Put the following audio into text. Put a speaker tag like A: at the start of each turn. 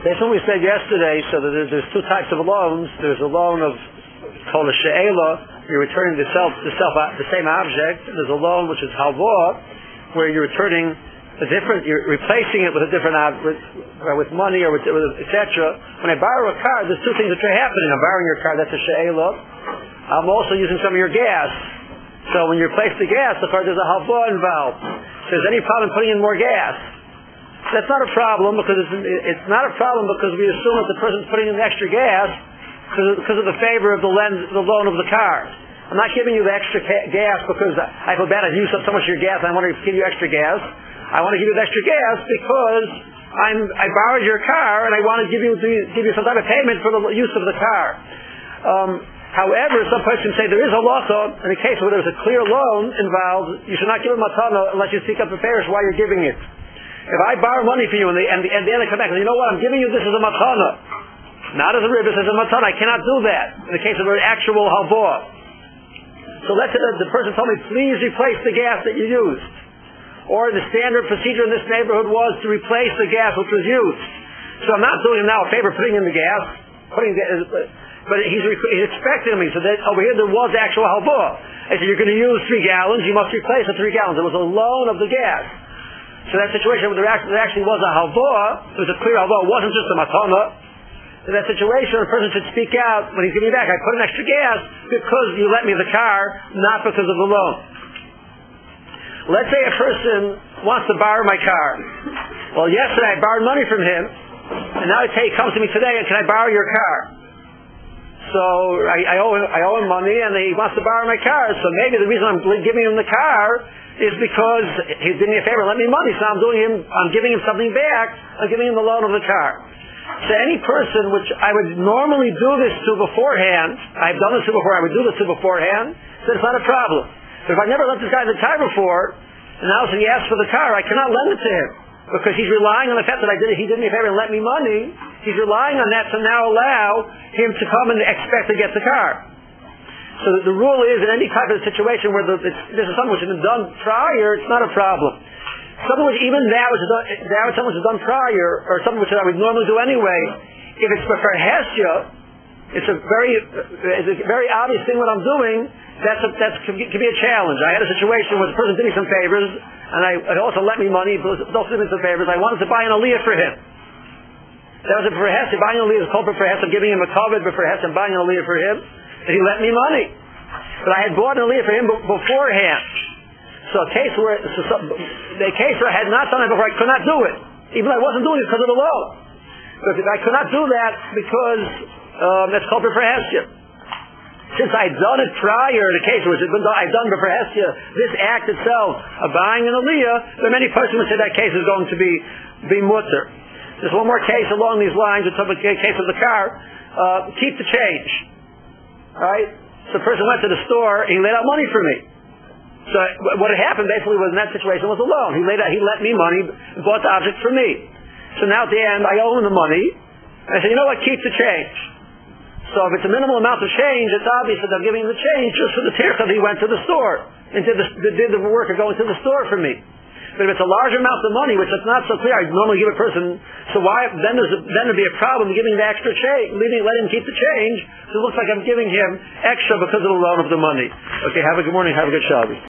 A: That's what we said yesterday. So that there's two types of loans. There's a loan of called a she'ela. You're returning the same object. There's a loan which is halva, where you're returning you're replacing it with a different object, with money or with etc. When I borrow a car, there's two things that are happening. I'm borrowing your car. That's a she'ela. I'm also using some of your gas. So when you replace the gas, there's a halva involved. So is any problem putting in more gas? That's not a problem because it's not a problem because we assume that the person's putting in extra gas because of the favor of the loan of the car. I'm not giving you the extra gas because I feel bad I've used up so much of your gas and I want to give you extra gas. I want to give you the extra gas because I borrowed your car and I want to give you some type of payment for the use of the car. However, some person say there is a halacha in a case where there's a clear loan involved. You should not give a matana unless you seek up the parish while you're giving it. If I borrow money for you and the end they come back and you know what, I'm giving you this as a matana, not as a ribbis, as a matana. I cannot do that in the case of an actual halva. So let's say that the person told me, please replace the gas that you used. Or the standard procedure in this neighborhood was to replace the gas which was used. So I'm not doing him now a favor putting in the gas, but he's expecting me. So that over here there was actual halva. I said, you're going to use 3 gallons, you must replace the 3 gallons. It was a loan of the gas. So that situation where there actually was a halva, it was a clear halva, it wasn't just a matana. In that situation, the person should speak out when he's giving me back, I put in extra gas because you let me the car, not because of the loan. Let's say a person wants to borrow my car. Well, yesterday I borrowed money from him, and now he comes to me today, and can I borrow your car? So I owe him money, and he wants to borrow my car. So maybe the reason I'm giving him the car is because he did me a favor, lent me money, so I'm giving him something back, I'm giving him the loan of the car. So any person which I would normally do this to beforehand, I've done this to before, I would do this to beforehand, so it's not a problem. But if I never lent this guy the car before, and now he asks for the car, I cannot lend it to him, because he's relying on the fact that he did me a favor and lent me money, he's relying on that to now allow him to come and expect to get the car. So the rule is, in any type of situation where this is something which has been done prior, it's not a problem. Something which even now is something which is done prior, or something which I would normally do anyway, if it's for hesya, it's a very obvious thing what I'm doing. That can be a challenge. I had a situation where the person did me some favors, and it also lent me money, but also did me some favors. I wanted to buy an aliyah for him. That was for hesya. Buying an aliyah is called for hesya. I'm giving him a covet, but for hesya, I'm buying an aliyah for him. And he lent me money. But I had bought an aliyah for him beforehand. So the case where I had not done it before, I could not do it. Even though I wasn't doing it because of the loan. But I could not do that because that's called for hesya. Since I'd done it prior, the case which I'd done before hesya, this act itself of buying an aliyah, there are many persons who say that case is going to be mutter. There's one more case along these lines. It's a case of the car. Keep the change. Right? So the person went to the store, he laid out money for me. So what had happened basically was in that situation was a loan. He lent me money, bought the object for me. So now at the end, I owe him the money. And I said, you know what, keep the change. So if it's a minimal amount of change, it's obvious that I'm giving him the change just for the tircha that he went to the store and did the work of going to the store for me. But if it's a large amount of money, which is not so clear, I normally give a person, so why, then there'd be a problem giving the extra change, letting him keep the change, so it looks like I'm giving him extra because of the loan of the money. Okay, have a good morning, have a good Shabbat.